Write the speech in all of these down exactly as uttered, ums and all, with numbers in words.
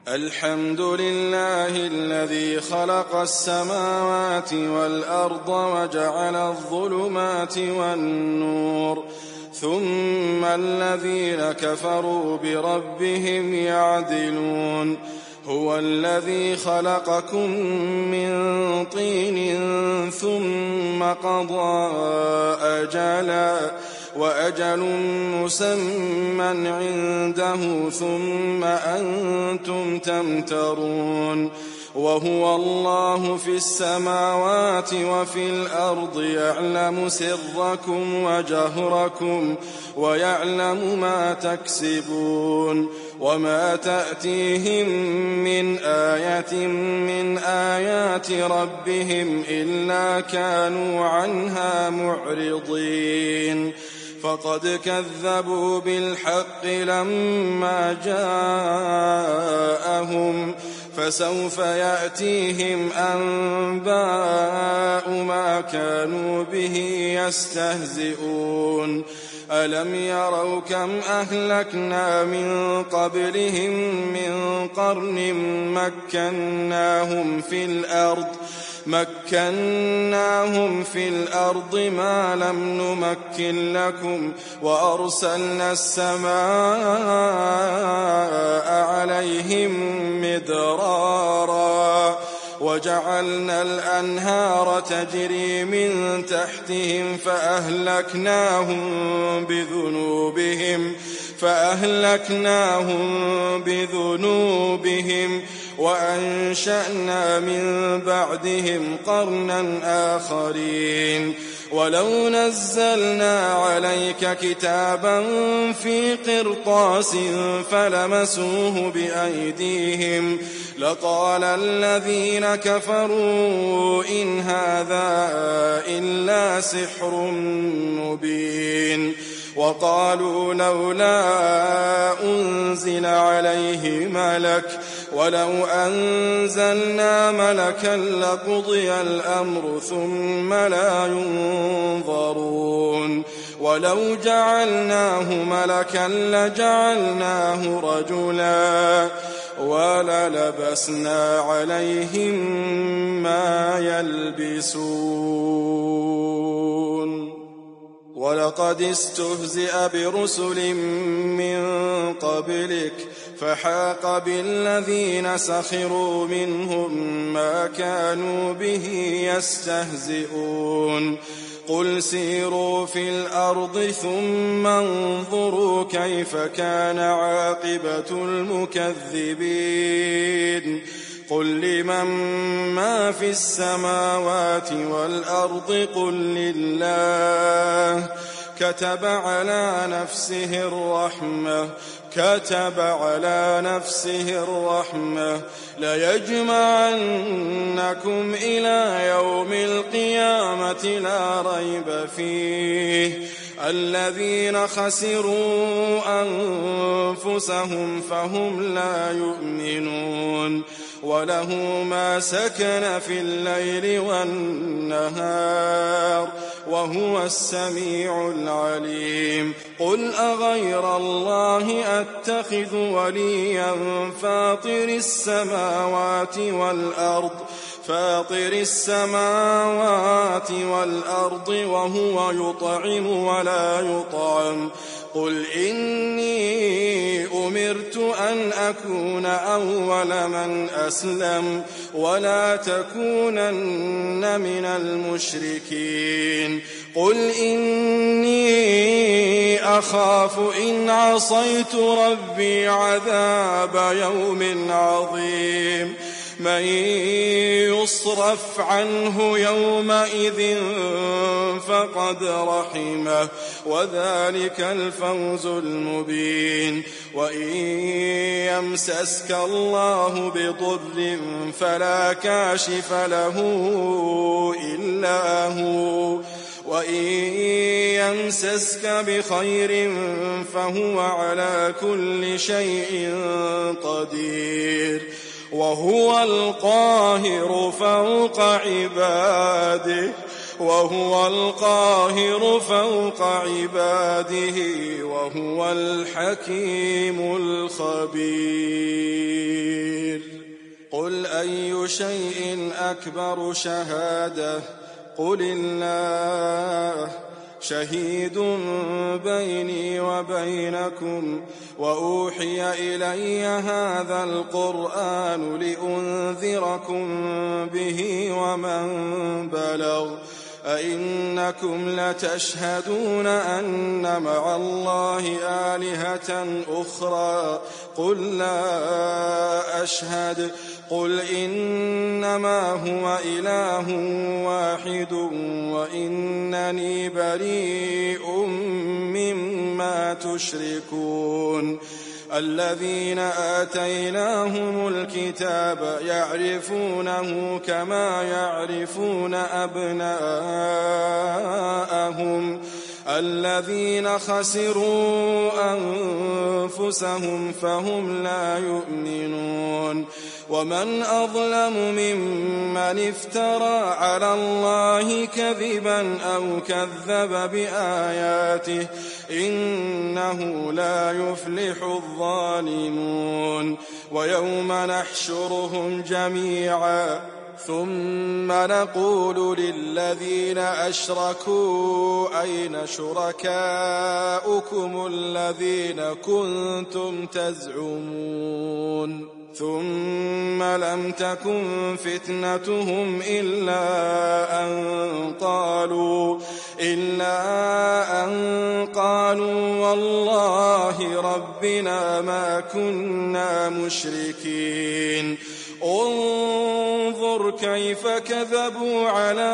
الحمد لله الذي خلق السماوات والأرض وجعل الظلمات والنور ثم الذين كفروا بربهم يعدلون هو الذي خلقكم من طين ثم قضى أجلا وأجل مسمى عنده ثم أنتم تمترون وهو الله في السماوات وفي الأرض يعلم سركم وجهركم ويعلم ما تكسبون وما تأتيهم من آية من آيات ربهم إلا كانوا عنها معرضين فقد كذبوا بالحق لما جاءهم فسوف يأتيهم أنباء ما كانوا به يستهزئون ألم يروا كم أهلكنا من قبلهم من قرن مكناهم في الأرض مكناهم في الأرض ما لم نمكن لكم وأرسلنا السماء عليهم مدرارا وجعلنا الأنهار تجري من تحتهم فأهلكناهم بذنوبهم فأهلكناهم بذنوبهم وأنشأنا من بعدهم قرنا آخرين ولو نزلنا عليك كتابا في قرطاس فلمسوه بأيديهم لقال الذين كفروا إن هذا إلا سحر مبين وقالوا لولا أنزل عليه ملك ولو أنزلنا ملكا لقضي الأمر ثم لا ينظرون ولو جعلناه ملكا لجعلناه رجلا وللبسنا عليهم ما يلبسون ولقد استهزئ برسل من قبلك فحاق بالذين سخروا منهم ما كانوا به يستهزئون قل سيروا في الأرض ثم انظروا كيف كان عاقبة المكذبين قل لمن ما في السماوات والأرض قل لله كتب على نفسه الرحمة كتب على نفسه الرحمة ليجمعنكم إلى يوم القيامة لا ريب فيه الذين خسروا أنفسهم فهم لا يؤمنون وله ما سكن في الليل والنهار وهو السميع العليم قل أغير الله أتخذ وليا فاطر السماوات والأرض فاطر السماوات والأرض وهو يطعم ولا يطعم قل إني أمرت أن أكون أول من أسلم ولا تكونن من المشركين قل إني أخاف إن عصيت ربي عذاب يوم عظيم من يصرف عنه يومئذ فقد رحمه وذلك الفوز المبين وإن يمسسك الله بضر فلا كاشف له إلا هو وإن يمسسك بخير فهو على كل شيء قدير وهو القاهر فوق عباده وهو القاهر فوق عباده وهو الحكيم الخبير. أي شيء أكبر شهادة قل الله شهيد بيني وبينكم وأوحي إلي هذا القرآن لأنذركم به ومن بلغ أئنكم لتشهدون أن مع الله آلهة أخرى قل لا أشهد قل إنما هو إله واحد وإنني بريء مما تشركون الذين آتيناهم الكتاب يعرفونه كما يعرفون أبناءهم الذين خسروا أنفسهم فهم لا يؤمنون ومن أظلم ممن افترى على الله كذبا أو كذب بآياته إنه لا يفلح الظالمون ويوم نحشرهم جميعا ثم نقول للذين أشركوا أين شركاؤكم الذين كنتم تزعمون ثم لم تكن فتنتهم إلا أن قالوا إلا أن قالوا والله ربنا ما كنا مشركين انظر كيف كذبوا على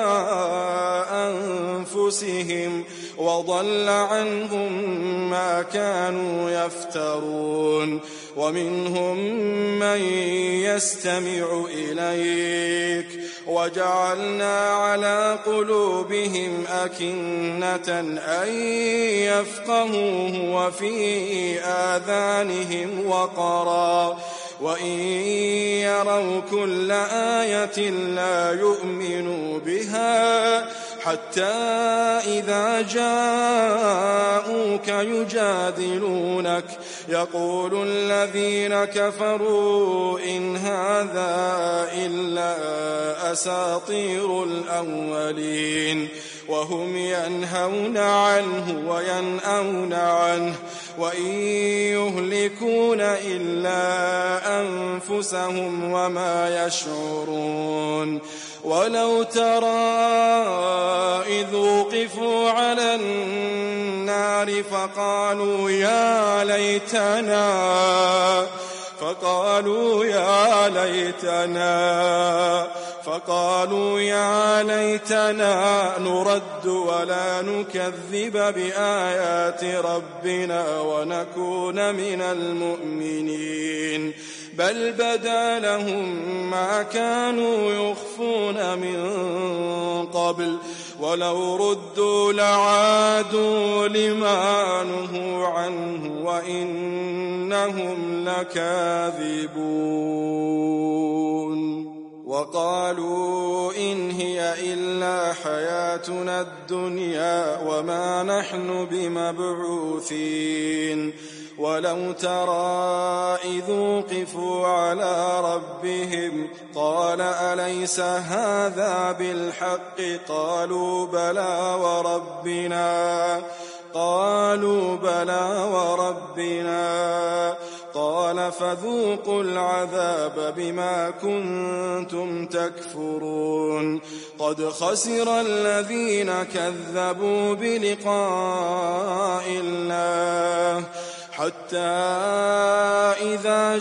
أنفسهم وضل عنهم ما كانوا يفترون ومنهم من يستمع إليك وجعلنا على قلوبهم أكنة أن يفقهوه وفي آذانهم وقرا وإن يروا كل آية لا يؤمنوا بها حتى إذا جاءوك يجادلونك يقول الذين كفروا إن هذا إلا أساطير الأولين وهم ينهون عنه وينأون عنه وإن يهلكون إلا أنفسهم وما يشعرون ولو ترى إذ وقفوا على النار فقالوا يا ليتنا فقالوا يا ليتنا فقالوا يا ليتنا نرد ولا نكذب بآيات ربنا ونكون من المؤمنين بل بدا لهم ما كانوا يخفون من قبل ولو ردوا لعادوا لما نهوا عنه وإنهم لكاذبون وقالوا إن هي إلا حياتنا الدنيا وما نحن بمبعوثين ولو ترى إذ وقفوا على ربهم قال أليس هذا بالحق قالوا بلى وربنا قالوا بلى وربنا قال فذوقوا العذاب بما كنتم تكفرون قد خسر الذين كذبوا بلقاء الله حتى إذا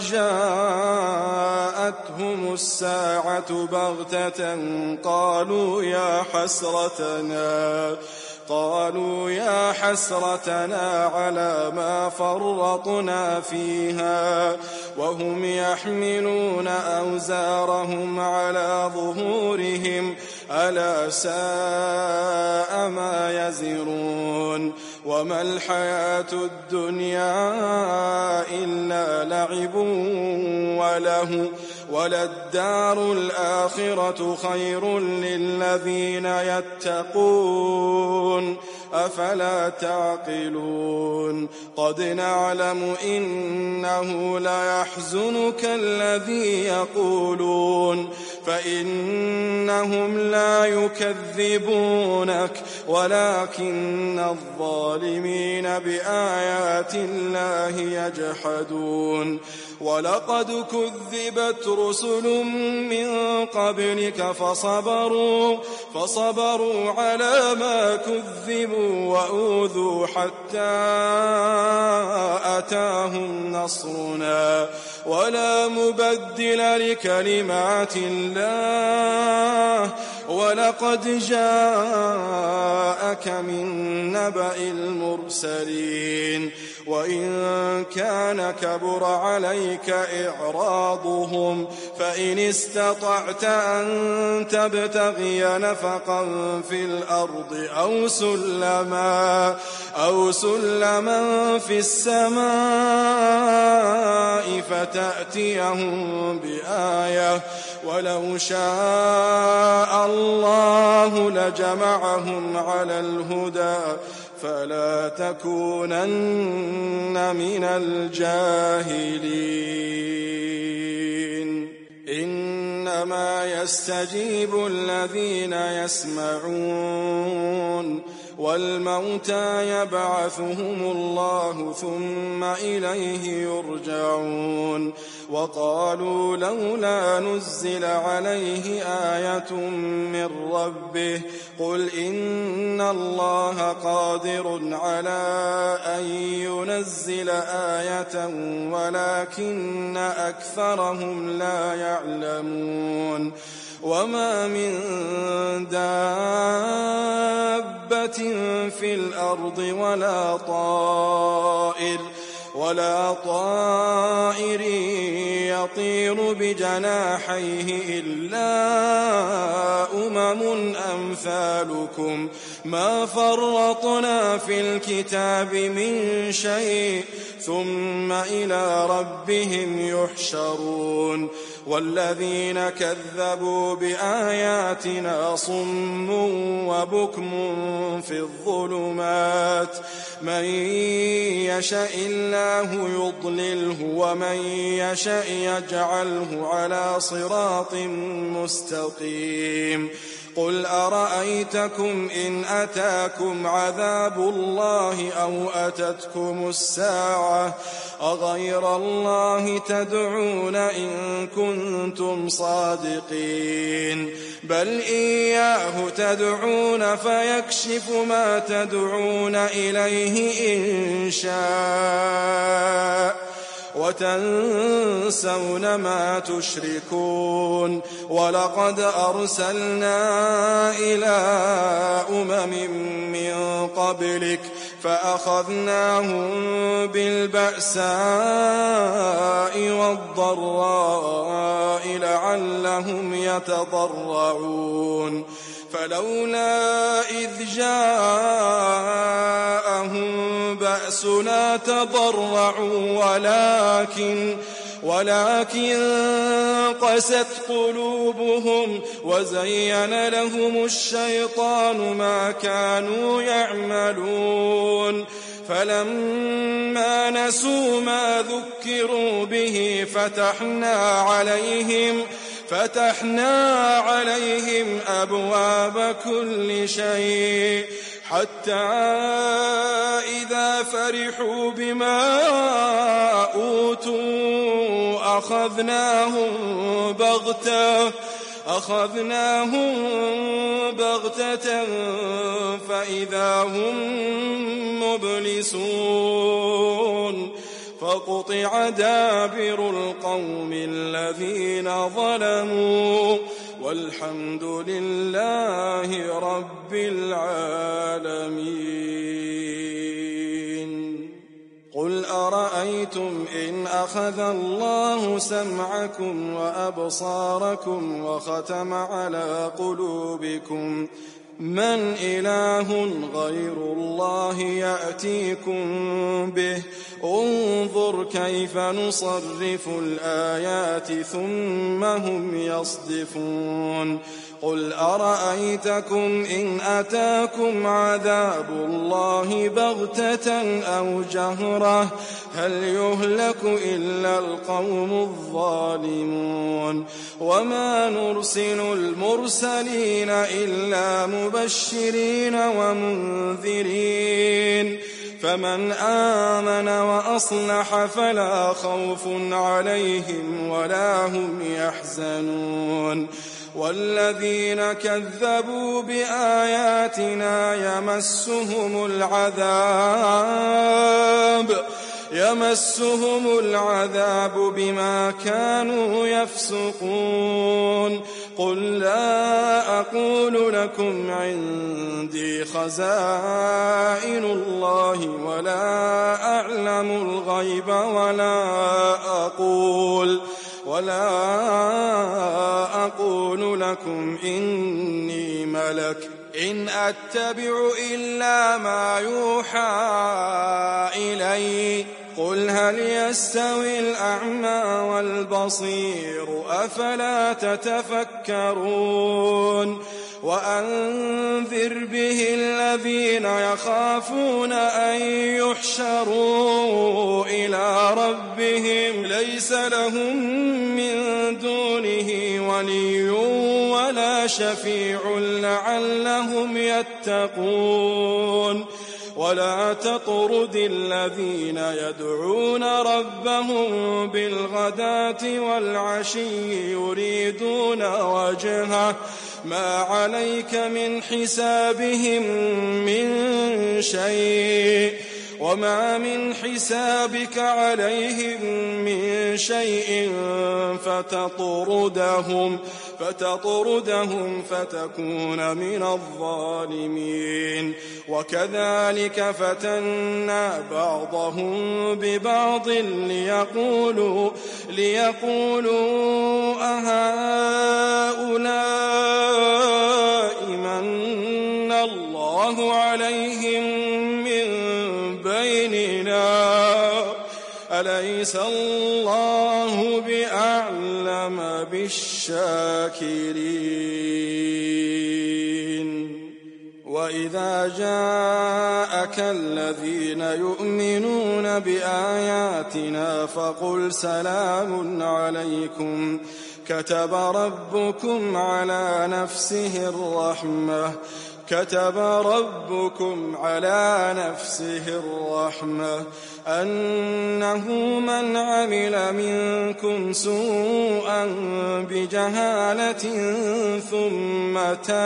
جاءتهم الساعة بغتة قالوا يا حسرتنا قالوا يا حسرتنا على ما فرطنا فيها وهم يحملون أوزارهم على ظهورهم ألا ساء ما يزرون وما الحياة الدنيا إلا لعب وله وللدار الآخرة خير للذين يتقون أفلا تعقلون قد نعلم إنه ليحزنك الذي يقولون فإنهم لا يكذبونك ولكن الظالمين بآيات الله يجحدون ولقد كذبت رسل من قبلك فصبروا, فصبروا على ما كذبوا وأوذوا حتى أتاهم نصرنا ولا مبدل لكلمات الله ولقد جاءك من نبأ المرسلين وإن كان كبر عليك إعراضهم فإن استطعت أن تبتغي نفقا في الأرض أو سلما, أو سلما في السماء فتأتيهم بآية ولو شاء الله لجمعهم على الهدى فلا تكونن من الجاهلين إنما يستجيب الذين يسمعون والموتى يبعثهم الله ثم إليه يرجعون وقالوا لولا نزل عليه آية من ربه قل إن الله قادر على أن ينزل آية ولكن أكثرهم لا يعلمون وما من دابة في الأرض ولا طائر ولا طائر يطير بجناحيه إلا أمم أمثالكم ما فرطنا في الكتاب من شيء ثم إلى ربهم يحشرون والذين كذبوا بآياتنا صم وبكم في الظلمات من يشاء الله يضلله ومن يشاء يجعله على صراط مستقيم قل أرأيتكم إن أتاكم عذاب الله أو أتتكم الساعة أغير الله تدعون إن كنتم صادقين بل إياه تدعون فيكشف ما تدعون إليه إن شاء وتنسون ما تشركون ولقد أرسلنا إلى أمم من قبلك فأخذناهم بالبأساء والضراء لعلهم يتضرعون فلولا إذ جاءهم بأسنا تضرعوا ولكن ولكن قست قلوبهم وزين لهم الشيطان ما كانوا يعملون فلما نسوا ما ذكروا به فتحنا عليهم فتحنا عليهم أبواب كل شيء حتى إذا فرحوا بما أوتوا أخذناهم بغتة أخذناهم بغتة فإذا هم مبلسون فقطع دابر القوم الذين ظلموا والحمد لله رب العالمين قل أرأيتم إن أخذ الله سمعكم وأبصاركم وختم على قلوبكم من إله غير الله يأتيكم به انظر كيف نصرف الآيات ثم هم يصدفون قل أرأيتكم إن أتاكم عذاب الله بغتة أو جهرة هل يهلك إلا القوم الظالمون وما نرسل المرسلين إلا مبشرين ومنذرين فمن آمن وأصلح فلا خوف عليهم ولا هم يحزنون والذين كذبوا بآياتنا يمسهم العذاب يمسهم العذاب بما كانوا يفسقون قل لا أقول لكم عندي خزائن الله ولا أعلم الغيب ولا أقول ولا أقول لكم إني ملك إن أتبع إلا ما يوحى إلي قل هل يستوي الأعمى والبصير أفلا تتفكرون وأنذر به الذين يخافون أن يحشروا إلى ربهم ليس لهم من دونه ولي ولا شفيع لعلهم يتقون ولا تطرد الذين يدعون ربهم بالغداة والعشي يريدون وجهه ما عليك من حسابهم من شيء وما من حسابك عليهم من شيء فتطردهم فتطردهم فتكون من الظالمين وكذلك فتنا بعضهم ببعض ليقولوا ليقولوا أهؤلاء من الله عليهم من بيننا أليس الله بأعلم بالشاكرين وإذا جاءك الذين يؤمنون بآياتنا فقل سلام عليكم كتب ربكم على نفسه الرحمة كتب ربكم على نفسه الرحمة أنه من عمل منكم سوءا بجهالة ثم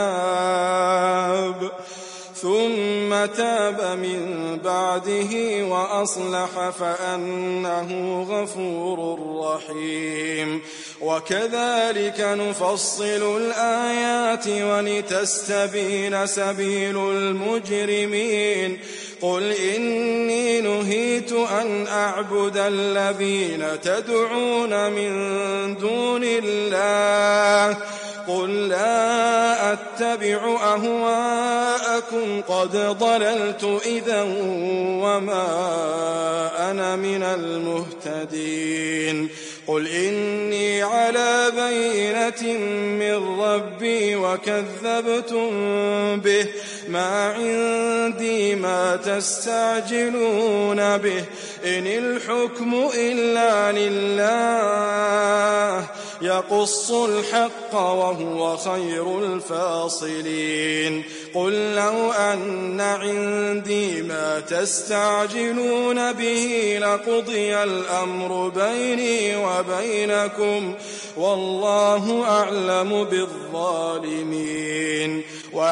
تاب ثم تاب من بعده وأصلح فأنه غفور رحيم وكذلك نفصل الآيات ولتستبين سبيل المجرمين قل إني نهيت أن أعبد الذين تدعون من دون الله قل لا أتبع أهواءكم قد ضللت إذا وما أنا من المهتدين قل إني على بينة من ربي وكذبتم به ما عندي ما تستعجلون به إن الحكم إلا لله يقص الحق وهو خير الفاصلين قل لو أن عندي ما تستعجلون به لقضي الأمر بيني وبينكم والله أعلم بالظالمين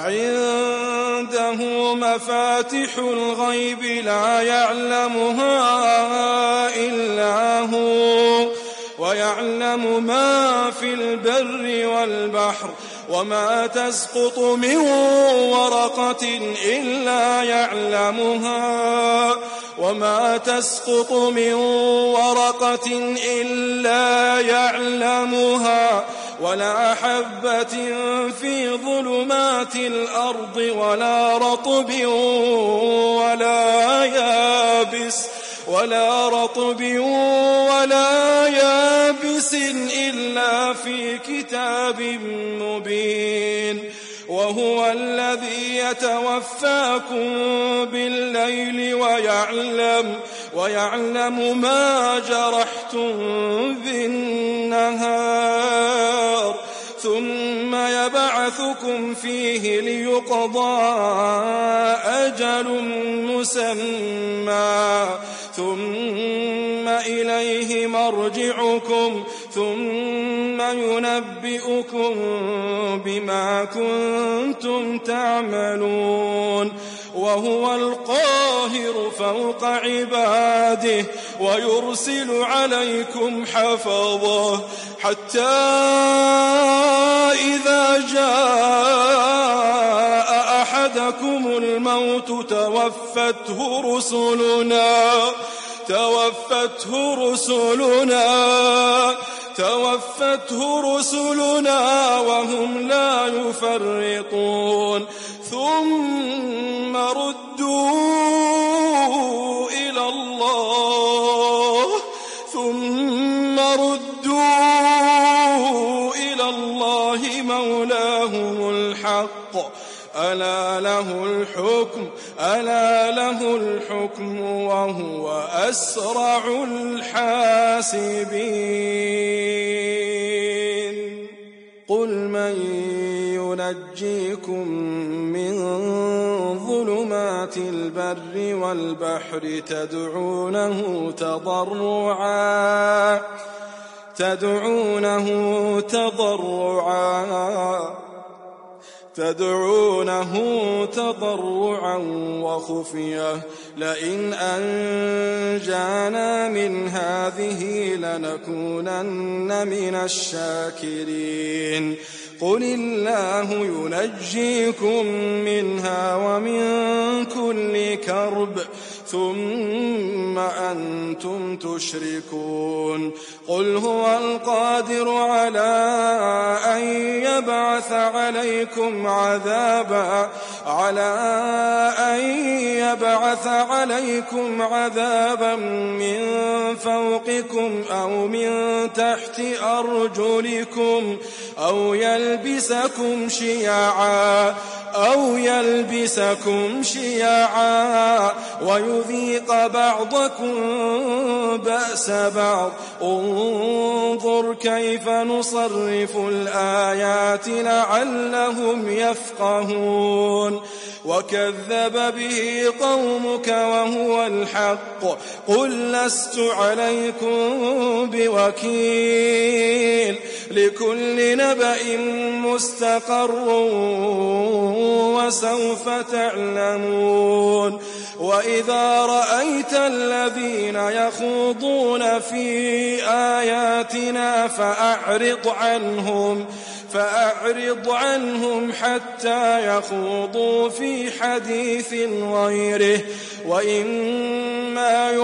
وعنده مفاتح الغيب لا يعلمها إلا هو ويعلم ما في البر والبحر وما تسقط من ورقة إلا يعلمها وما تسقط من ورقة إلا يعلمها ولا حبة في ظلمات الأرض ولا رطب ولا يابس ولا رطب ولا يابس إلا في كتاب مبين وهو الذي يتوفاكم بالليل ويعلم ويعلم ما جرحتم بالنهار ثم يبعثكم فيه ليقضى أجل مسمى ثم إليه مرجعكم ثم ينبئكم بما كنتم تعملون وهو القاهر فوق عباده ويرسل عليكم حفظه حتى إذا جاء أحدكم الموت توفته رسلنا توفته رسلنا توفته رسلنا وهم لا يفرطون ثم ردوا إلى الله ثم ردوا إلى الله مولاهم الحق ألا له الحكم ألا له الحكم وهو أسرع الحاسبين قل من ينجيكم من ظلمات البر والبحر تدعونه تضرعا تدعونه تضرعا تدعونه تضرعا وخفية لئن أنجانا من هذه لنكونن من الشاكرين قل الله ينجيكم منها ومن كل كرب ثم أنتم تشركون قل هو القادر على أن يبعث عليكم عذابا على أن يبعث عليكم عذابا من فوقكم أو من تحت أرجلكم أو يلبسكم شيعا أو يلبسكم شيعا ويذيق بعضكم بأس بعض انظر كيف نصرف الآيات لعلهم يفقهون وكذب به قومك وهو الحق قل لست عليكم بوكيل لكل نبأ مستقر وسوف تعلمون وإذا رأيت الذين يخوضون في آياتنا فأعرض عنهم فأعرض عنهم حتى يخوضوا في حديث غيره وإما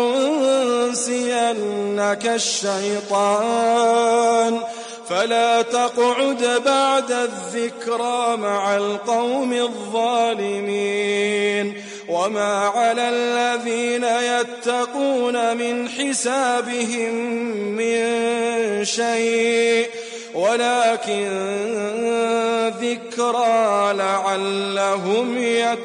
ينسينك الشيطان فلا تقعد بعد الذكرى مع القوم الظالمين وما على الذين يتقون من حسابهم من شيء ولكن ذكرى لعلهم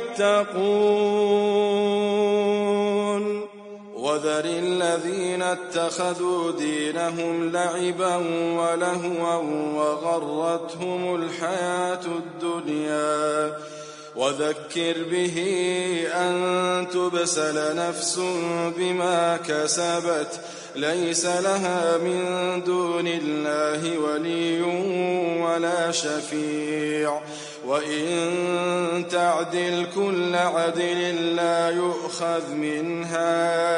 يتقون وذر الذين اتخذوا دينهم لعبا ولهوا وغرتهم الحياة الدنيا وذكر به أن تبسل نفس بما كسبت ليس لها من دون الله ولي ولا شفيع وإن تعدل كل عدل لا يؤخذ منها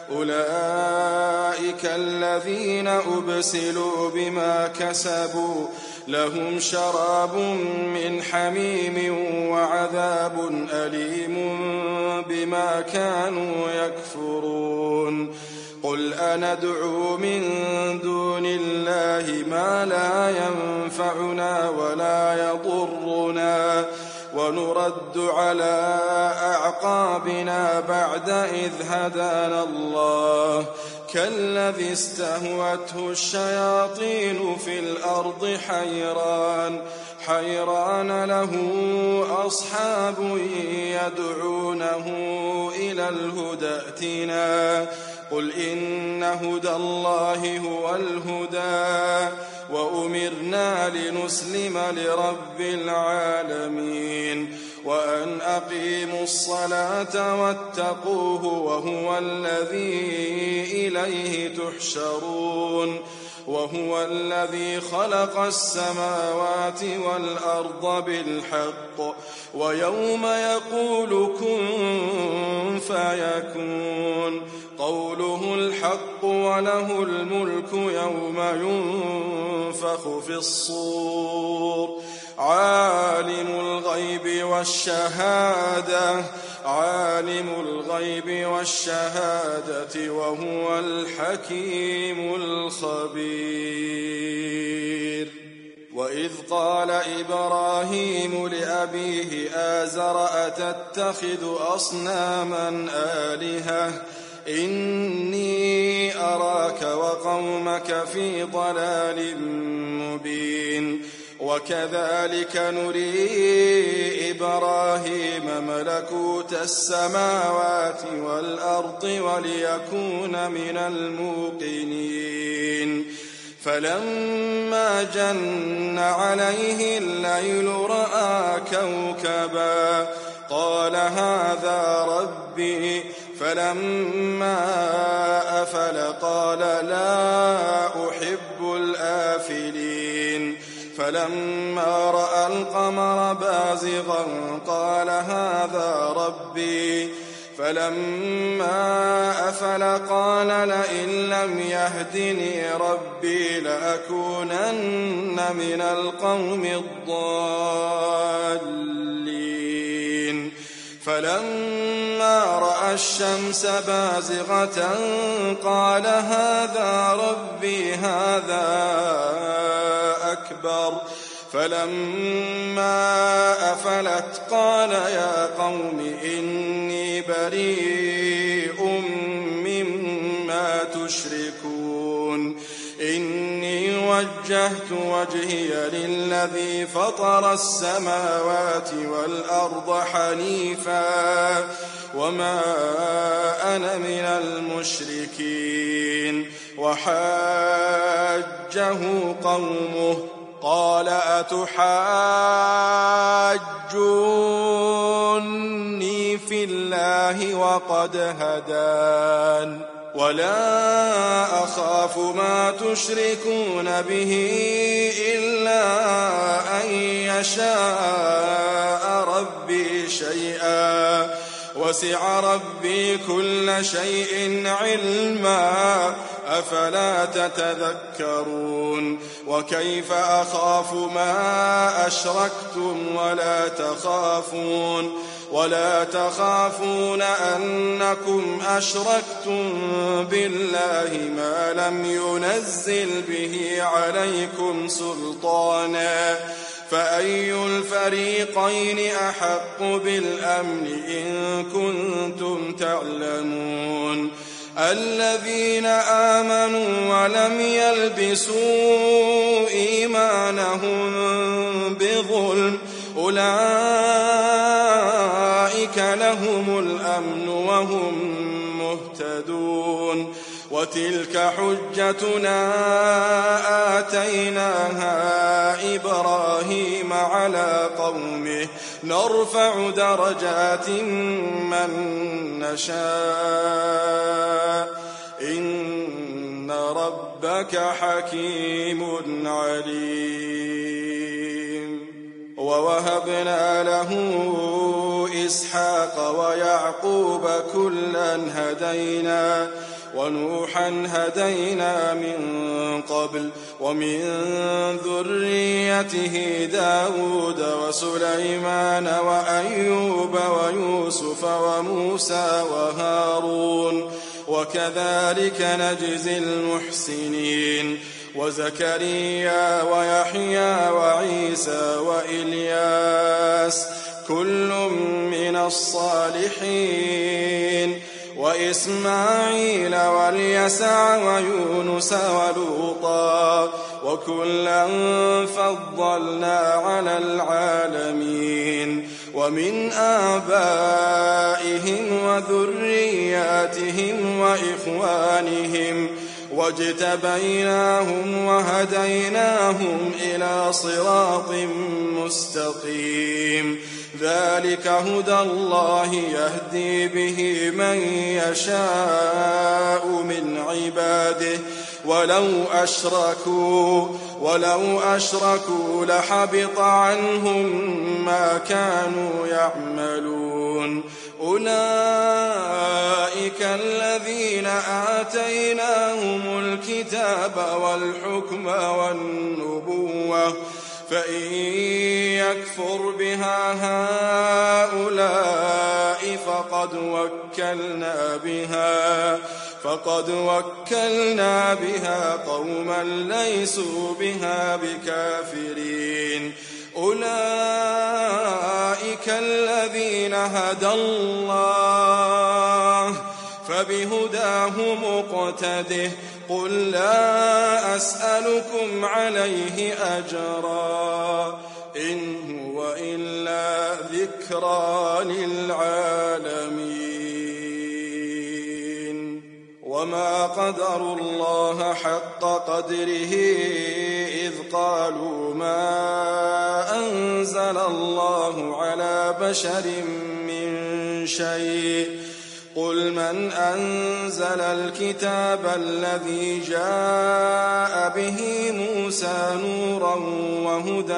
أولئك الذين أبسلوا بما كسبوا لهم شراب من حميم وعذاب أليم بما كانوا يكفرون قل أندعو من دون الله ما لا ينفعنا ولا يضرنا ونرد على أعقابنا بعد إذ هدانا الله كالذي استهوته الشياطين في الأرض حيران حيران له أصحاب يدعونه إلى الهدى ائتنا قل إن هدى الله هو الهدى وأمرنا لنسلم لرب العالمين وأن أقيموا الصلاة واتقوه وهو الذي إليه تحشرون وهو الذي خلق السماوات والأرض بالحق ويوم يقول كن فيكون قوله الحق وله الملك يوم ينفخ في الصور عالم الغيب والشهادة عالم الغيب والشهادة وهو الحكيم الخبير وإذ قال إبراهيم لأبيه آزر أتتخذ أصناما آلهة إني أراك وقومك في ضلال مبين وكذلك نري إبراهيم ملكوت السماوات والأرض وليكون من الموقنين فلما جن عليه الليل رأى كوكبا قال هذا ربي فلما أفل قال لا أحب الآفلين فلما رأى القمر بازغا قال هذا ربي فلما أفل قال لئن لم يهدني ربي لأكونن من القوم الضالين فلما رأى الشمس بازغة قال هذا ربي هذا أكبر فلما أفلت قال يا قوم إني بريء مما تشركون إني وجهت وجهي للذي فطر السماوات والأرض حنيفا وما أنا من المشركين وحاجه قومه قال أتحاجوني في الله وقد هدان ولا أخاف ما تشركون به إلا أن يشاء ربي شيئا وسع ربي كل شيء علما أفلا تتذكرون وكيف أخاف ما أشركتم ولا تخافون ولا تخافون أنكم أشركتم بالله ما لم ينزل به عليكم سلطانا فأي الفريقين أحق بالأمن إن كنتم تعلمون الذين آمنوا ولم يلبسوا إيمانهم بظلم أولئك لهم الأمن وهم مهتدون وتلك حجتنا آتيناها إبراهيم على قومه نرفع درجات من نشاء إن ربك حكيم عليم ووهبنا له إسحاق ويعقوب كلا هدينا ونوحا هدينا من قبل ومن ذريته داود وسليمان وأيوب ويوسف وموسى وهارون وكذلك نجزي المحسنين وزكريا ويحيى وعيسى وإلياس كل من الصالحين وإسماعيل واليسع ويونس ولوطا وكلا فضلنا على العالمين ومن آبائهم وذرياتهم وإخوانهم واجتبيناهم وهديناهم إلى صراط مستقيم ذلك هدى الله يهدي به من يشاء من عباده ولو أشركوا ولو أشركوا لحبط عنهم ما كانوا يعملون أولئك الذين آتيناهم الكتاب والحكم والنبوة فإن يكفر بها هؤلاء فقد وكلنا بها فقد وكلنا بها قوما ليسوا بها بكافرين أولئك الذين هدى الله فبهداه مقتده قل لا أسألكم عليه أجرا إن هو إلا ذكرى للعالمين وما قدروا الله حق قدره إذ قالوا ما أنزل الله على بشر من شيء قل من أنزل الكتاب الذي جاء به موسى نورا وهدى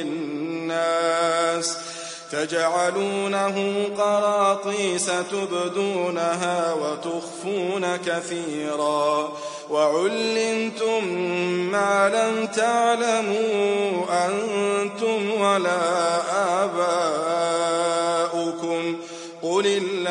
للناس تجعلونه قراطيس تبدونها وتخفون كثيرا وعلمتم ما لم تعلموا أنتم ولا آباؤكم قل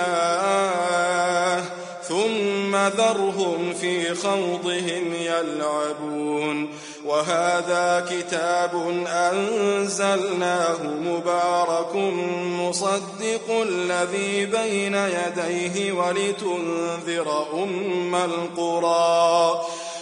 الله ثم ذرهم في خوضهم يلعبون وهذا كتاب أنزلناه مبارك مصدق الذي بين يديه ولتنذر أم القرى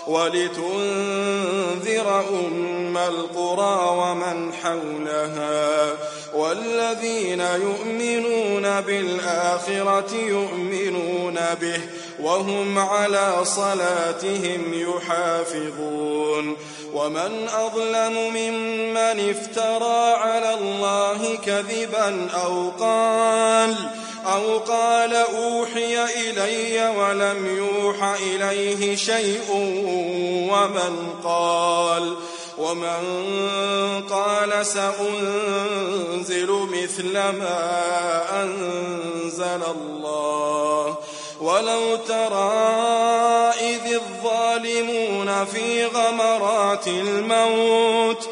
ولتنذر أم القرى ومن حولها والذين يؤمنون بالآخرة يؤمنون به وهم على صلاتهم يحافظون ومن أظلم ممن افترى على الله كذبا أو قال أو قال أوحي إلي ولم يوح إليه شيء ومن قال ومن قال سأنزل مثل ما أنزل الله ولو ترى إذ الظالمون في غمرات الموت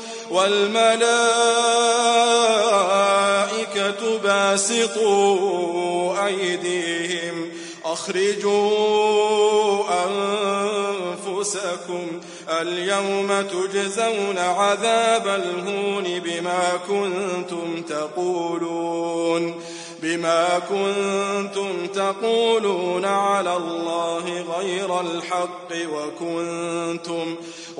والملائكة باسطوا أيديهم أخرجوا أنفسكم اليوم تجزون عذاب الهون بما كنتم تقولون بما كنتم تقولون على الله غير الحق وكنتم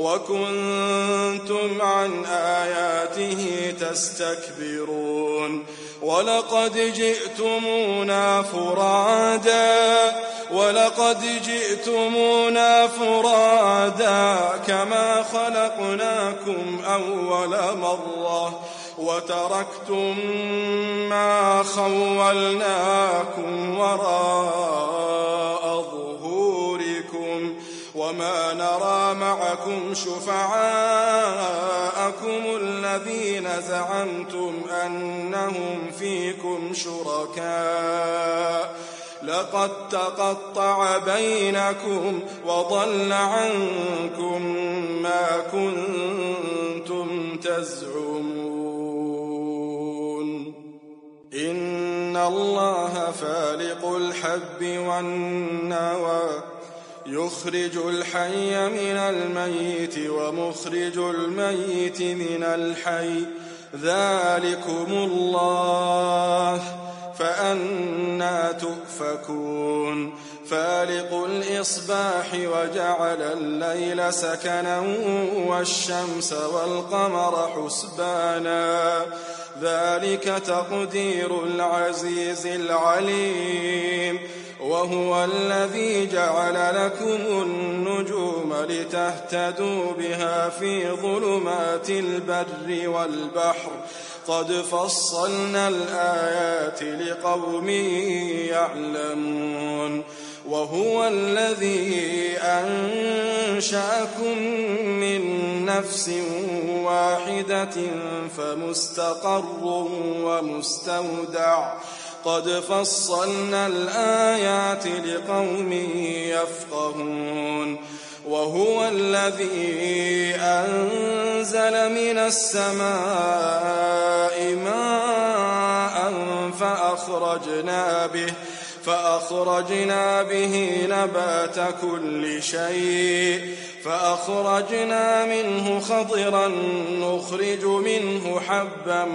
وكنتم عن آياته تستكبرون ولقد جئتمونا فرادا ولقد جئتمونا فرادا كما خلقناكم أول مرة وتركتم ما خولناكم وراء ظهوركم وما نرى معكم شفعاءكم الذين زعمتم أنهم فيكم شركاء لقد تقطع بينكم وضل عنكم ما كنتم تزعمون إن الله ربنا فالق الحب والنوى يخرج الحي من الميت ومخرج الميت من الحي ذلكم الله فأنى تؤفكون فالق الإصباح وجعل الليل سكنا والشمس والقمر حسبانا ذلك تقدير العزيز العليم وهو الذي جعل لكم النجوم لتهتدوا بها في ظلمات البر والبحر قد فصلنا الآيات لقوم يعلمون وهو الذي أنشأكم من نفس واحدة فمستقر ومستودع قد فصلنا الآيات لقوم يفقهون وهو الذي أنزل من السماء ماء فأخرجنا به فأخرجنا به نبات كل شيء فأخرجنا منه خضرا نخرج منه حبا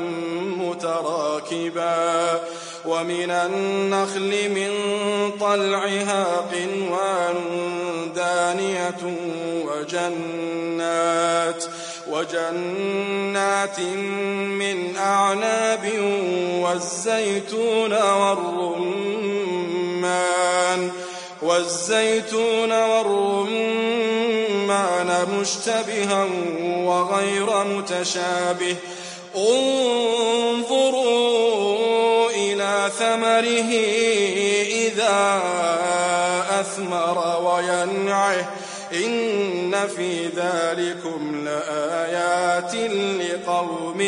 متراكبا ومن النخل من طلعها قنوان دانية وجنات وجنات من أعناب والزيتون والرمان والزيتون والرمان مشتبها وغير متشابه انظروا إلى ثمره إذا أثمر وينعه إن في ذلكم لآيات لقوم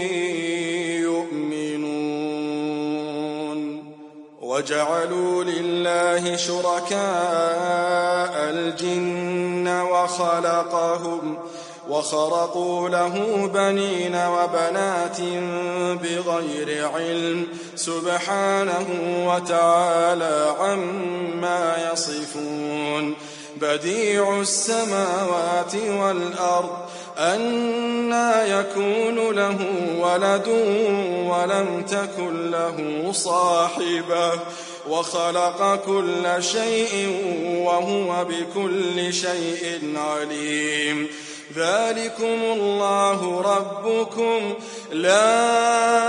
يؤمنون وجعلوا لله شركاء الجن وخلقهم وخرقوا له بنين وبنات بغير علم سبحانه وتعالى عما يصفون بديع السماوات والأرض أنى يكون له ولد ولم تكن له صاحبة وخلق كل شيء وهو بكل شيء عليم ذلكم الله ربكم لا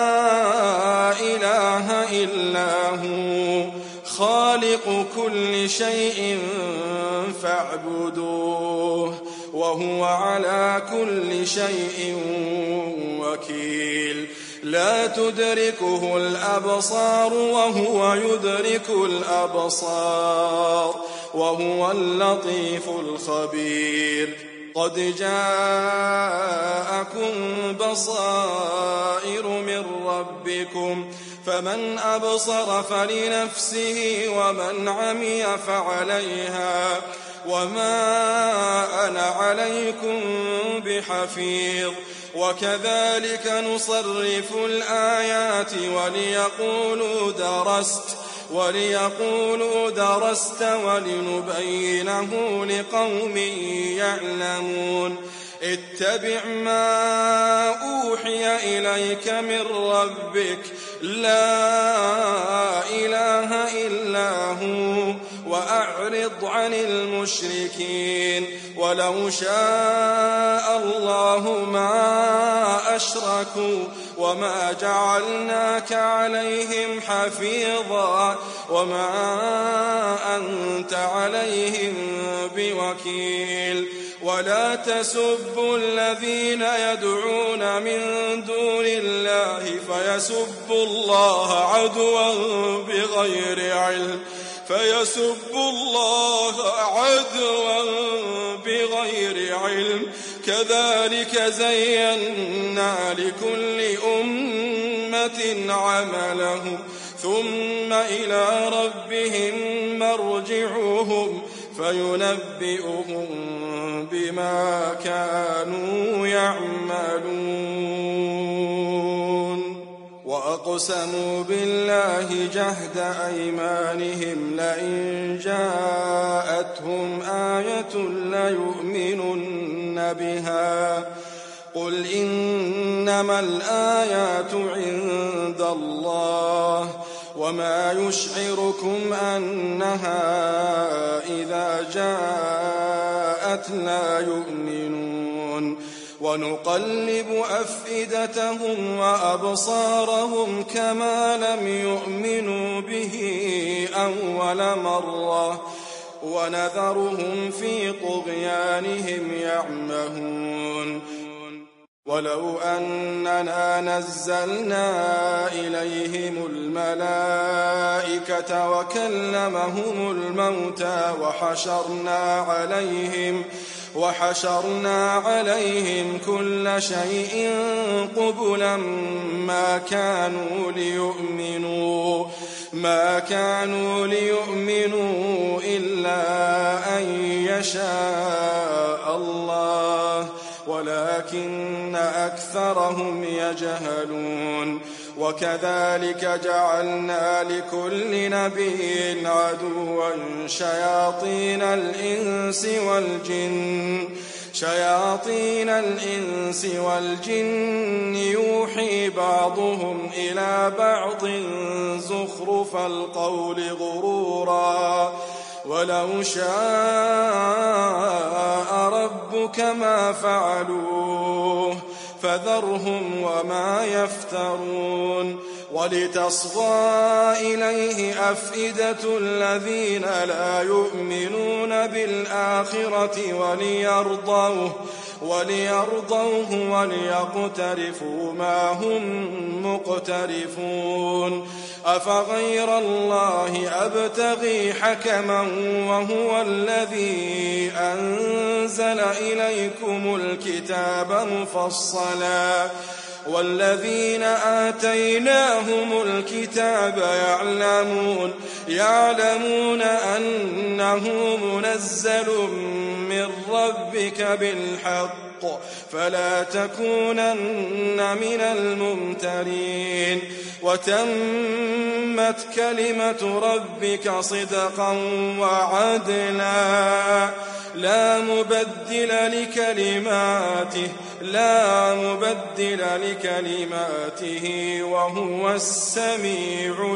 إله إلا هو خالق كل شيء فاعبدوه وهو على كل شيء وكيل لا تدركه الأبصار وهو يدرك الأبصار وهو اللطيف الخبير قد جاءكم بصائر من ربكم فمن أبصر فلنفسه ومن عمي فعليها وما أنا عليكم بحفيظ وكذلك نصرف الآيات وليقولوا درست وليقولوا درست ولنبينه لقوم يعلمون اتبع ما أوحي إليك من ربك لا إله إلا هو وأعرض عن المشركين ولو شاء الله ما أشركوا وما جعلناك عليهم حفيظا وما أنت عليهم بوكيل ولا تسبوا الذين يدعون من دون الله فيسبوا الله عدوا بغير علم فيسبوا الله عدوا بغير علم كذلك زينا لكل أمة عملهم ثم إلى ربهم مرجعهم فينبئهم بما كانوا يعملون وأقسموا بالله جهد أيمانهم لئن جاءتهم آية ليؤمنن بها قل إنما الآيات عند الله وما يشعركم أنها إذا جاءت لا يؤمنون ونقلب أفئدتهم وأبصارهم كما لم يؤمنوا به أول مرة ونذرهم في طغيانهم يعمهون ولو أننا نزلنا إليهم الملائكة وكلمهم الموتى وحشرنا عليهم وحشرنا عليهم كل شيء قبلا ما كانوا ليؤمنوا ما كانوا ليؤمنوا إلا أن يشاء الله ولكن أكثرهم يجهلون وكذلك جعلنا لكل نبي عدوا شياطين الإنس والجن شياطين الإنس والجن يوحي بعضهم إلى بعض زخرف القول غرورا ولو شاء ربك ما فعلوه فذرهم وما يفترون ولتصغى إليه أفئدة الذين لا يؤمنون بالآخرة وليرضوه وليرضوه وليقترفوا ما هم مقترفون أفغير الله أبتغي حكما وهو الذي أنزل إليكم الكتاب مفصلا والذين آتيناهم الكتاب يعلمون يعلمون أنه منزل من ربك بالحق فلا تكونن من الممترين وتمت كلمة ربك صدقا وعدلا لا مبدل لكلماته لا مبدل لكلماته وهو السميع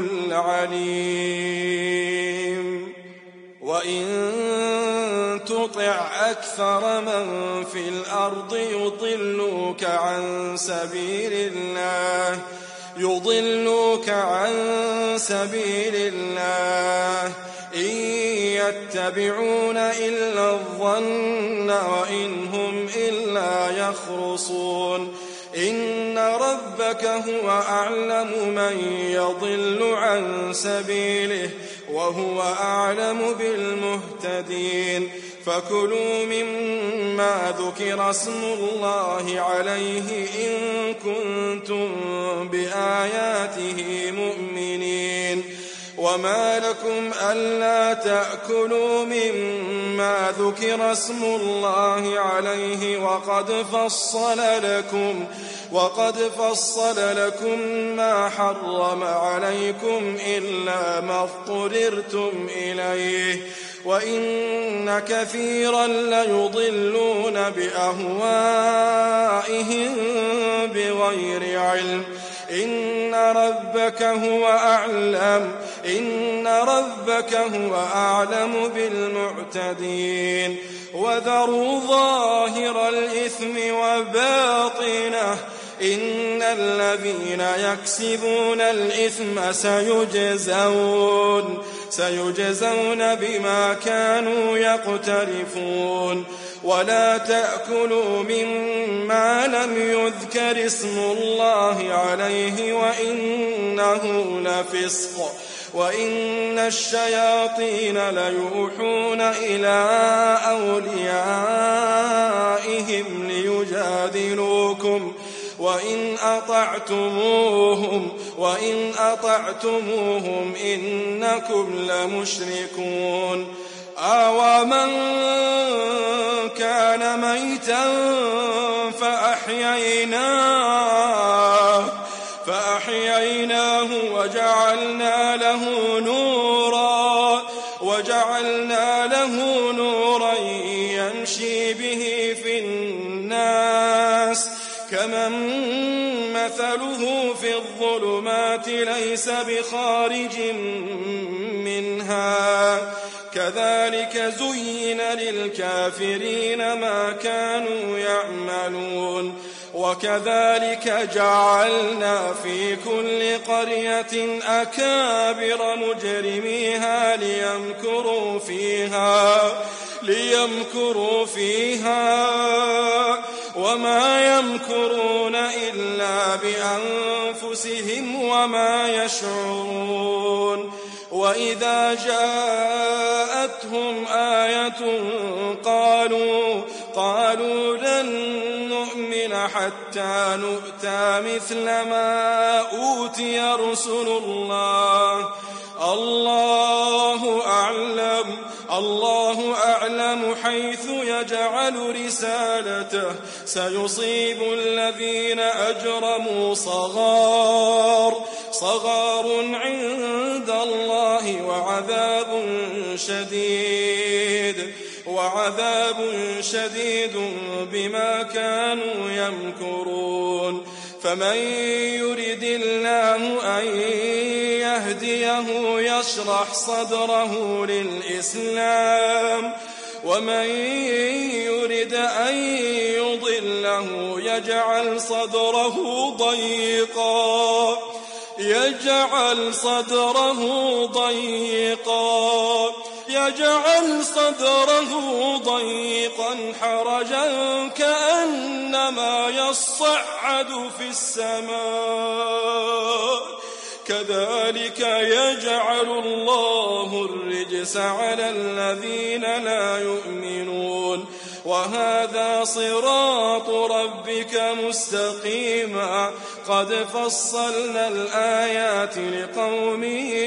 العليم وإن تطع أكثر من في الأرض يضلوك عن سبيل الله يضلوك عن سبيل الله إن يتبعون إلا الظن وإن هم إلا يخرصون إن ربك هو أعلم من يضل عن سبيله وهو أعلم بالمهتدين فكلوا مما ذكر اسم الله عليه إن كنتم بآياته مؤمنين وما لكم ألا تأكلوا مما ذكر اسم الله عليه وقد فصل لكم وقد فصل لكم ما حرم عليكم إلا ما اضطررتم إليه وإن كثيرا ليضلون بأهوائهم بغير علم إن ربك هو أعلم إن ربك هو أعلم بالمعتدين وذروا ظاهر الإثم وباطنه إن الذين يكسبون الإثم سيجزون سيجزون بما كانوا يقترفون ولا تأكلوا مما لم يذكر اسم الله عليه وإنه لفسق وإن الشياطين ليوحون إلى أوليائهم ليجادلوكم وإن أطعتموهم وإن أطعتموهم إنكم لمشركون أومن كان ميتا فأحييناه فأحييناه وجعلنا له نورا وجعلنا له نورا يمشي به في الناس كمن مثله في الظلمات ليس بخارج منها كذلك زين للكافرين ما كانوا يعملون وكذلك جعلنا في كل قرية أكابر مجرميها ليمكروا فيها ليمكروا فيها وما يمكرون إلا بأنفسهم وما يشعرون وإذا جاءتهم آية قالوا قالوا لن نؤمن حتى نؤتى مثل ما أوتي رسل الله الله أعلم الله أعلم حيث يجعل رسالته سيصيب الذين أجرموا صغار صغار عند الله وعذاب شديد وعذاب شديد بما كانوا يمكرون فمن يرد الله أن يهديه يشرح صدره للإسلام ومن يرد أن يضله يجعل صدره ضيقا يجعل صدره ضيقا يجعل صدره ضيقا حرجا كأنما يصعد في السماء كذلك يجعل الله الرجس على الذين لا يؤمنون وهذا صراط ربك مستقيما قد فصلنا الآيات لقوم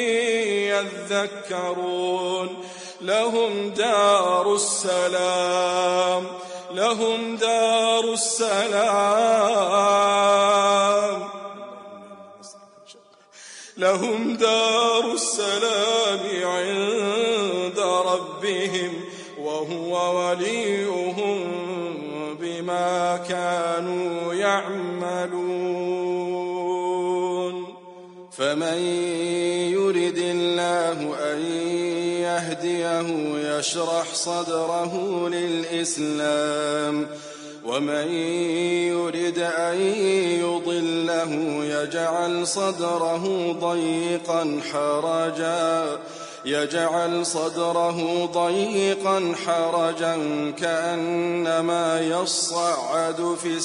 يذكرون لهم دار السلام لهم دار السلام لهم دار السلام عند ربهم وهو وليهم بما كانوا يعملون فمن يرد الله أن يهديه يشرح صدره للإسلام ومن يرد أن يضله يجعل صدره ضيقا حرجا يجعل صدره ضيقا حرجا كأنما يصعد في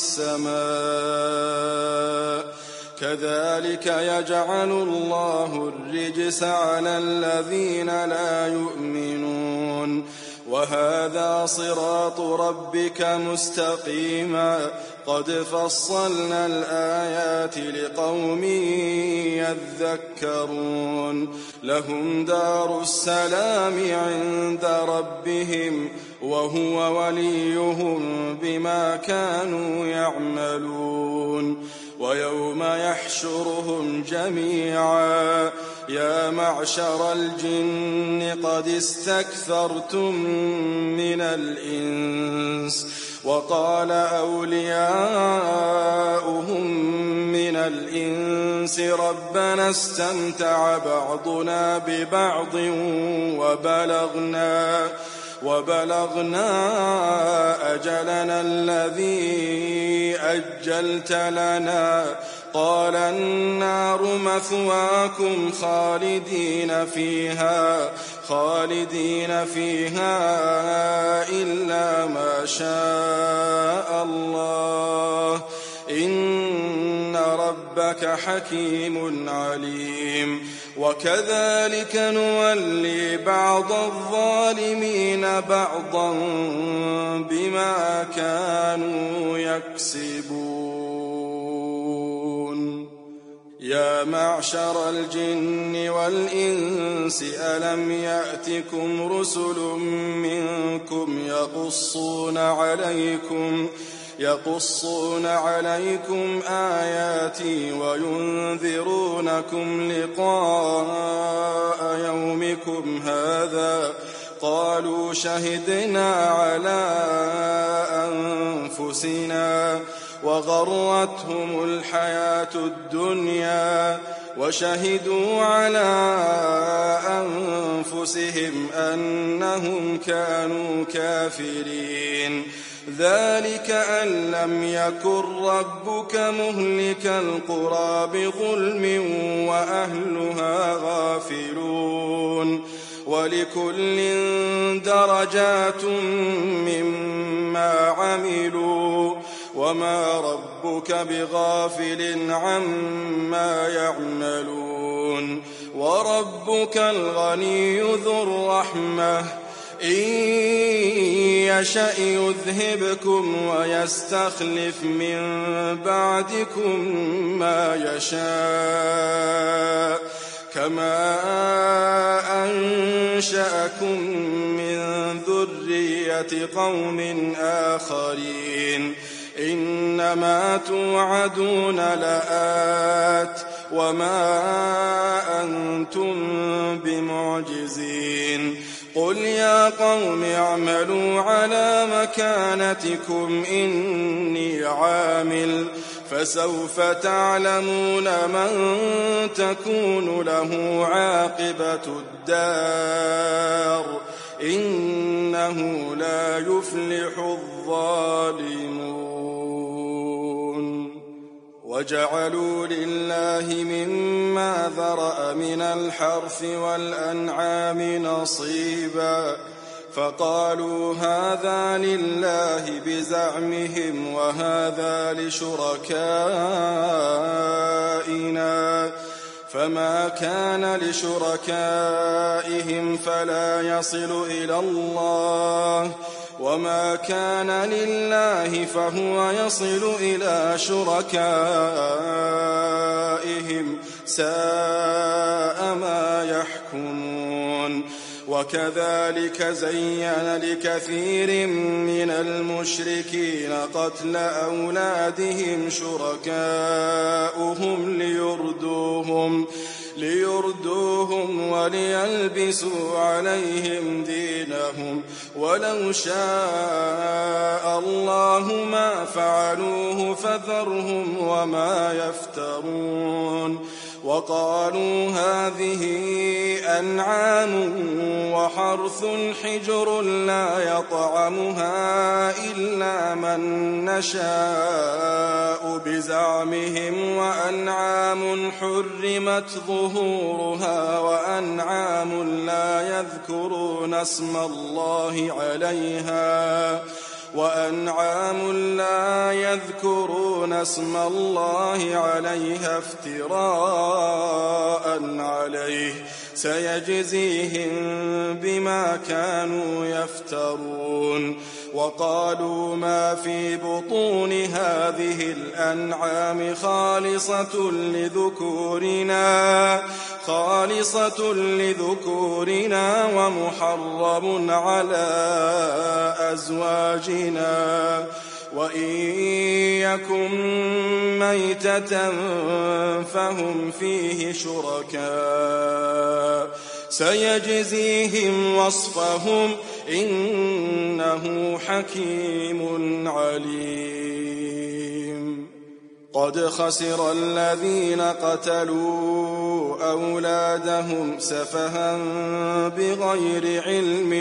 السماء كذلك يجعل الله الرجس على الذين لا يؤمنون وهذا صراط ربك مستقيما قد فصلنا الآيات لقوم يذكرون لهم دار السلام عند ربهم وهو وليهم بما كانوا يعملون ويوم يحشرهم جميعا يا معشر الجن قد استكثرتم من الإنس وقال أولياؤهم من الإنس ربنا استمتع بعضنا ببعض وبلغنا وبلغنا أجلنا الذي أجلت لنا قال النار مثواكم خالدين فيها خالدين فيها إلا ما شاء الله إن ربك حكيم عليم وكذلك نولي بعض الظالمين بعضا بما كانوا يكسبون يا معشر الجن والإنس ألم يأتكم رسل منكم يقصون عليكم يقصون عليكم آياتي وينذرونكم لقاء يومكم هذا قالوا شهدنا على أنفسنا وغرتهم الحياة الدنيا وشهدوا على أنفسهم أنهم كانوا كافرين ذلك أن لم يكن ربك مهلك القرى بظلم وأهلها غافلون ولكل درجات مما عملوا وما ربك بغافل عما يعملون وربك الغني ذو الرحمة إن يشأ يذهبكم ويستخلف من بعدكم ما يشاء كما أنشأكم من ذرية قوم آخرين إنما توعدون لآت وما أنتم بمعجزين قل يا قوم اعملوا على مكانتكم إني عامل فسوف تعلمون من تكون له عاقبة الدار إنه لا يفلح الظالمون وجعلوا لله مما ذرأ من الحرث والأنعام نصيبا فقالوا هذا لله بزعمهم وهذا لشركائنا فما كان لشركائهم فلا يصل إلى الله وما كان لله فهو يصل إلى شركائهم ساء ما يحكمون وكذلك زين لكثير من المشركين قتل أولادهم شركاؤهم ليردوهم ليردوهم وليلبسوا عليهم دينهم ولو شاء الله ما فعلوه فذرهم وما يفترون وقالوا هذه أنعام وحرث حجر لا يطعمها إلا من نشاء بزعمهم وأنعام حرمت ظهورها وأنعام لا يذكرون اسم الله عليها وأنعام لا يذكرون اسم الله عليها افتراء عليه سيجزيهم بما كانوا يفترون وقالوا ما في بطون هذه الأنعام خالصة لذكورنا خالصة لذكورنا ومحرم على أزواجنا وإن يكن ميتة فهم فيه شركاء سيجزيهم وصفهم إنه حكيم عليم قد خسر الذين قتلوا أولادهم سفها بغير علم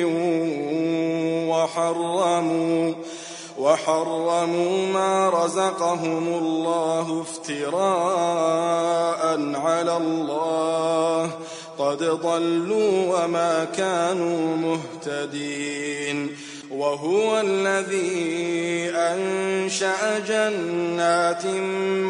وحرموا وحرموا ما رزقهم الله افتراء على الله قد ضلوا وما كانوا مهتدين وهو الذي أنشأ جنات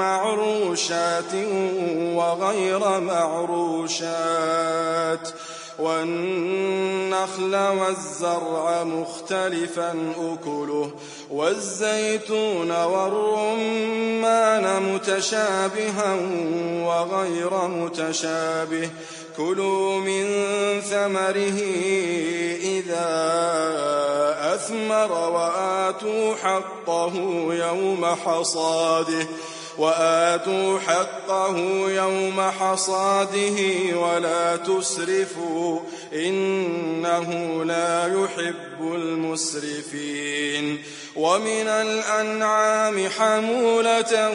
معروشات وغير معروشات والنخل والزرع مختلفا أكله والزيتون والرمان متشابها وغير متشابه كلوا من ثمره إذا أثمر وآتوا حقه يوم حصاده وآتوا حقه يوم حصاده ولا تسرفوا إنه لا يحب المسرفين ومن الأنعام حمولة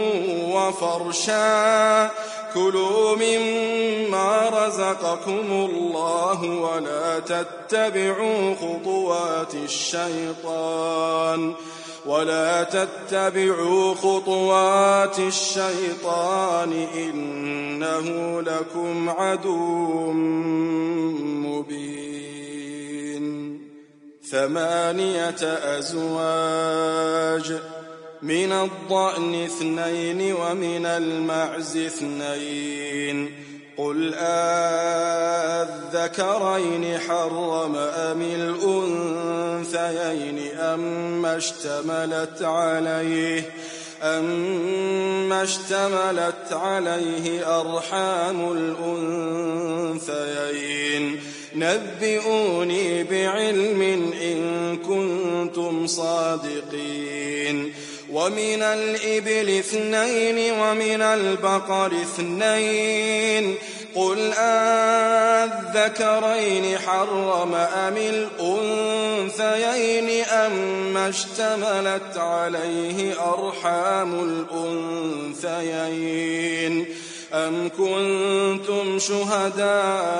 وفرشا كلوا مما رزقكم الله ولا تتبعوا خطوات الشيطان ولا تتبعوا خطوات الشيطان إنه لكم عدو مبين ثمانية أزواج من الضأن اثنين ومن المعز اثنين قل أذكرين حرم أم الأنثيين أما اشتملت عليه أما اشتملت عليه أرحام الأنثيين نبئوني بعلم إن كنتم صادقين ومن الإبل اثنين ومن البقر اثنين قل أذكرين حرم أم الأنثيين أما اشتملت عليه أرحام الأنثيين أم كنتم شهداء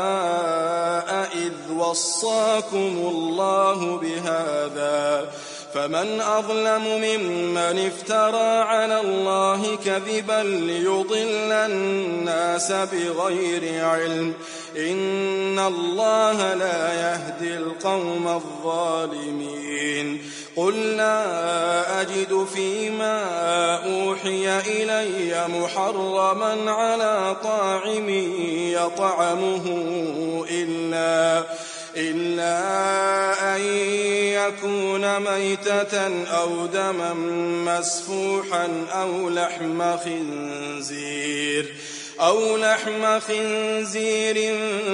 إذ وصاكم الله بهذا فمن أظلم ممن افترى على الله كذبا ليضل الناس بغير علم إن الله لا يهدي القوم الظالمين قل لا أجد فيما أوحي إلي محرما على طاعم يطعمه إلا إلا أن يكون ميتة أو دما مسفوحا أو لحم خنزير أو لحم خنزير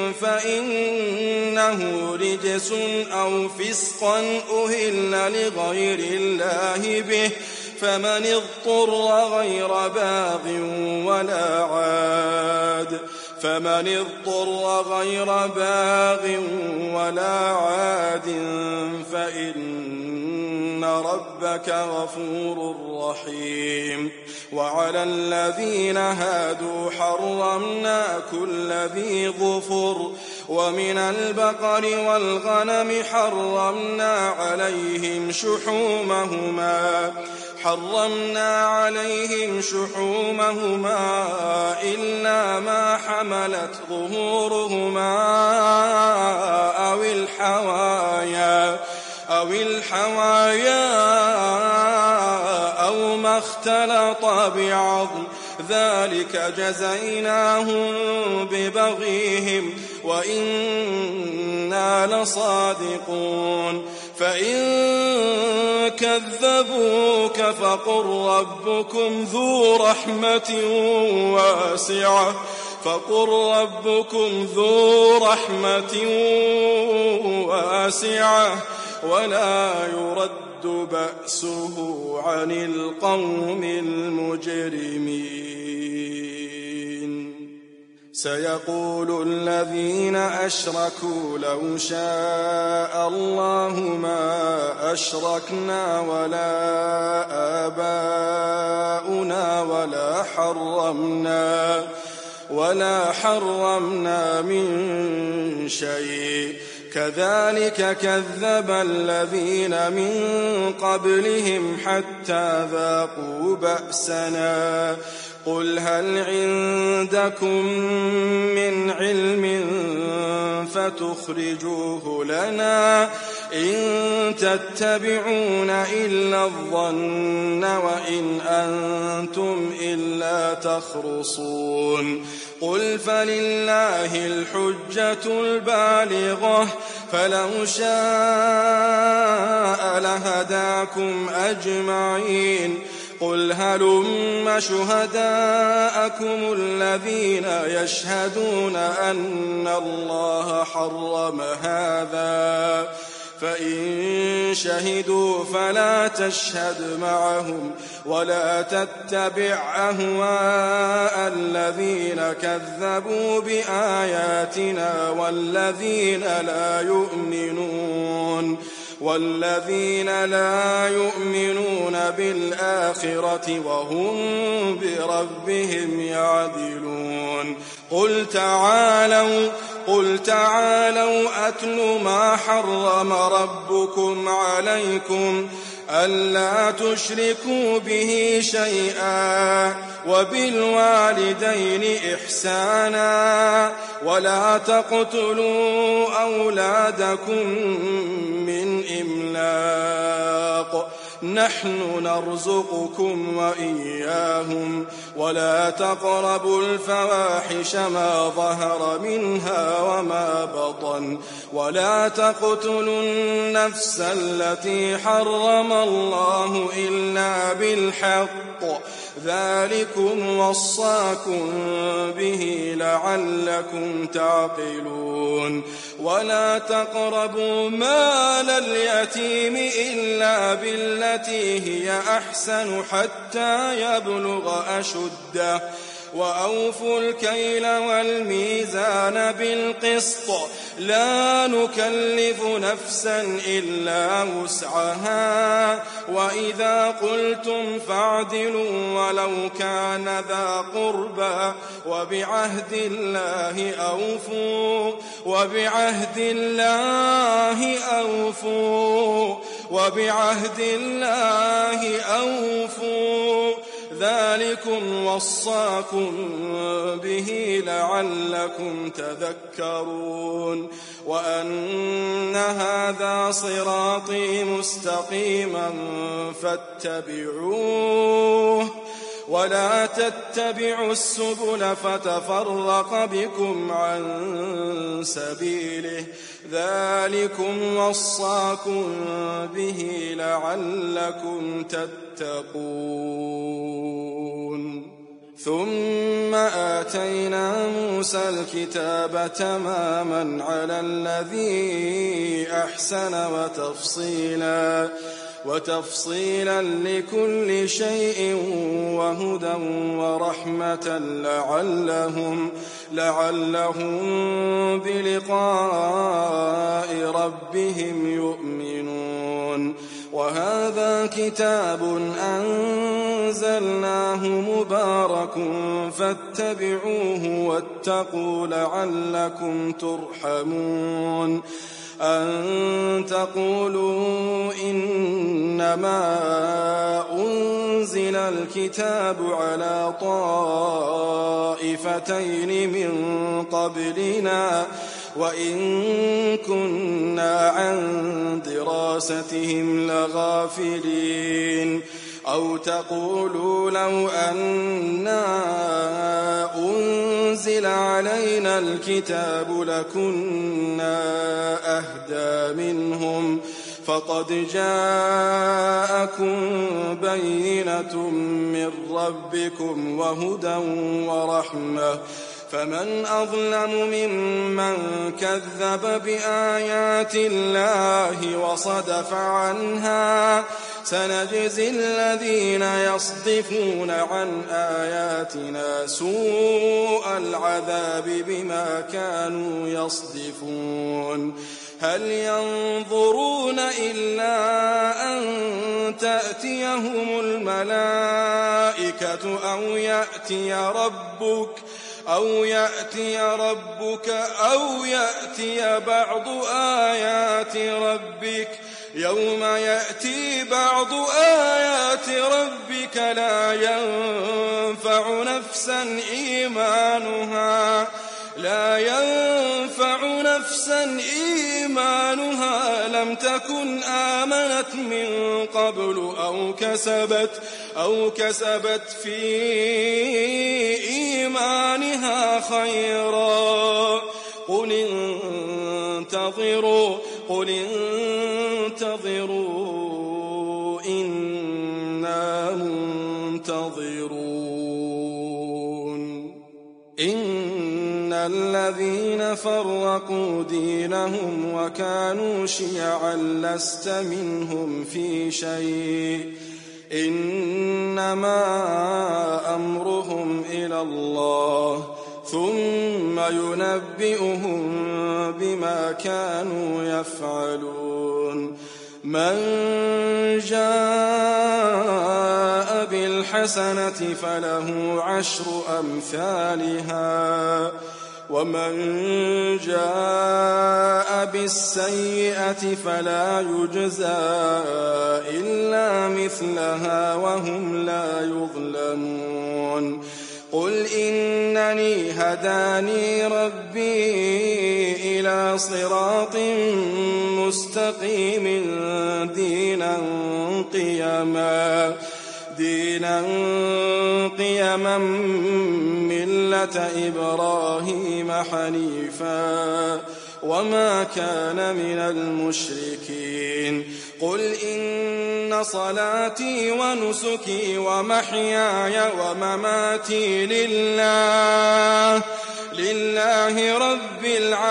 فإنه رجس أو فسقا أهل لغير الله به فمن اضطر غير باغ ولا عاد فمن اضطر غير باغ ولا عاد فإن ربك غفور رحيم وعلى الذين هادوا حرمنا كل ذي ظفر ومن البقر والغنم حرمنا عليهم شحومهما حرمنا عليهم شحومهما إلا ما حملت ظهورهما أو الحوايا أو الحوايا أو ما اختلط بعظم ذلك جزيناهم ببغيهم وإنا لصادقون فإن كذبوك فقل ربكم ذو رحمة واسعة فقل ربكم ذو رحمة واسعة ولا يرد بأسه عن القوم المجرمين سيقول الذين أشركوا لو شاء الله ما أشركنا ولا آباؤنا ولا حرمنا ولا حرمنا من شيء كذلك كذب الذين من قبلهم حتى ذاقوا بأسنا قل هل عندكم من علم فتخرجوه لنا إن تتبعون إلا الظن وإن أنتم إلا تخرصون قل فلله الحجة البالغة فلو شاء لهداكم أجمعين قل هلم شهداءكم الذين يشهدون أن الله حرم هذا فإن شهدوا فلا تشهد معهم ولا تتبع أهواء الذين كذبوا بآياتنا والذين لا يؤمنون والذين لا يؤمنون بالآخرة وهم بربهم يعدلون قل تعالوا قل تعالوا أتل ما حرم ربكم عليكم ألا تشركوا به شيئا وبالوالدين إحسانا ولا تقتلوا أولادكم من إملاق نحن نرزقكم وإياهم ولا تقربوا الفواحش ما ظهر منها وما بطن ولا تقتلوا النفس التي حرم الله إلا بالحق ذلكم وصاكم به لعلكم تعقلون ولا تقربوا مال اليتيم إلا بالتي هي أحسن حتى يبلغ أشده وأوفوا الكيل والميزان بالقسط لا نكلف نفسا إلا وسعها وإذا قلتم فاعدلوا ولو كان ذا قربى وبعهد الله أوفوا وبعهد الله أوفوا وبعهد الله أوفوا ذلكم وصاكم به لعلكم تذكرون وأن هذا صراطي مستقيما فاتبعوه ولا تتبعوا السبل فتفرق بكم عن سبيله ذلكم وصاكم به لعلكم تتقون ثم آتينا موسى الكتاب تماما على الذي أحسن وتفصيلا وتفصيلا لكل شيء وهدى ورحمة لعلهم لعلهم بلقاء ربهم يؤمنون وهذا كتاب أنزلناه مبارك فاتبعوه واتقوا لعلكم ترحمون أن تقولوا إنما أنزل الكتاب على طائفتين من قبلنا وإن كنا عن دراستهم لغافلين أو تقولوا لو أنا أنزل علينا الكتاب لكنا أهدى منهم فقد جاءكم بينة من ربكم وهدى ورحمة فمن أظلم ممن كذب بآيات الله وصدف عنها سنجزي الذين يصدفون عن آياتنا سوء العذاب بما كانوا يصدفون هل ينظرون إلا أن تأتيهم الملائكة أو يأتي ربك أو يأتي ربك أو يأتي بعض آيات ربك يوم يأتي بعض آيات ربك لا ينفع نفسا إيمانها لا ينفع نفسا إيمانها لم تكن آمنت من قبل أو كسبت, أو كسبت في إيمانها خيرا. قل انتظروا, قل انتظروا إنا منتظرون. إن الذين فرقوا دينهم وكانوا شيعا لست منهم في شيء إنما أمرهم إلى الله ثم ينبئهم بما كانوا يفعلون. من جاء بالحسنة فله عشر أمثالها ومن جاء بالسيئة فلا يجزى إلا مثلها وهم لا يظلمون. قل إنني هداني ربي إلى صراط مستقيم دينا قيما دينا قيما ملة إبراهيم حنيفا وما كان من المشركين. قل إن صلاتي ونسكي ومحياي ومماتي لله لله رب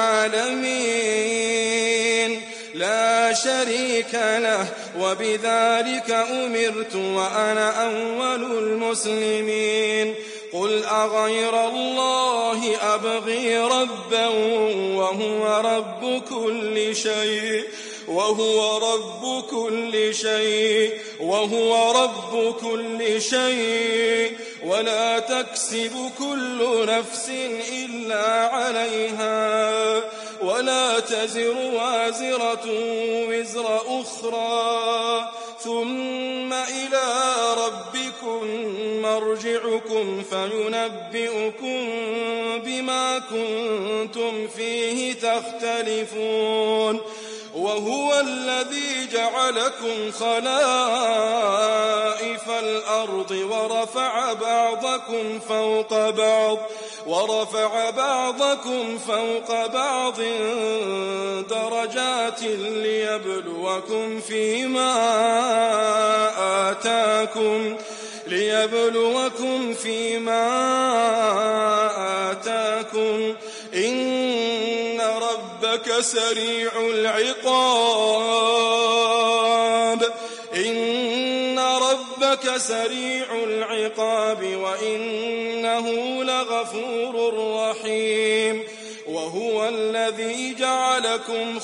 العالمين لا شريك له وبذلك أمرت وأنا أول المسلمين. قل أغير الله أبغي ربا وهو رب كل شيء وهو رب كل شيء وهو رب كل شيء ولا تكسب كل نفس إلا عليها ولا تزر وازرة وزر أخرى ثم إلى ربكم مرجعكم فينبئكم بما كنتم فيه تختلفون. وهو الذي جعلكم خلائف الأرض ورفع بعضكم فوق بعض ورفع بعضكم فوق بعض درجات ليبلوكم فيما آتاكم ليبلوكم فيما آتاكم إن ربك سريع العقاب إن ربك سريع العقاب وإنه لغفور رحيم. وهو الذي جعلكم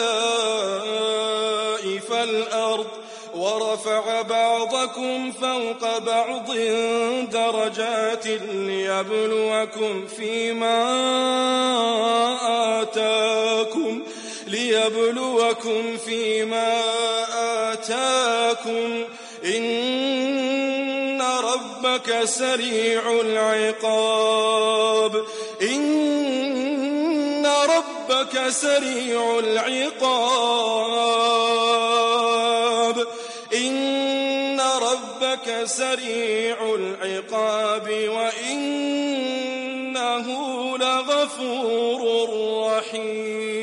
خلائف الأرض ورفع بعضكم فوق بعض درجات ليبلوكم فيما آتاكم ليبلوكم فيما آتاكم إن ربك سريع العقاب إن ربك سريع العقاب إن ربك سريع العقاب وإنه لغفور رحيم.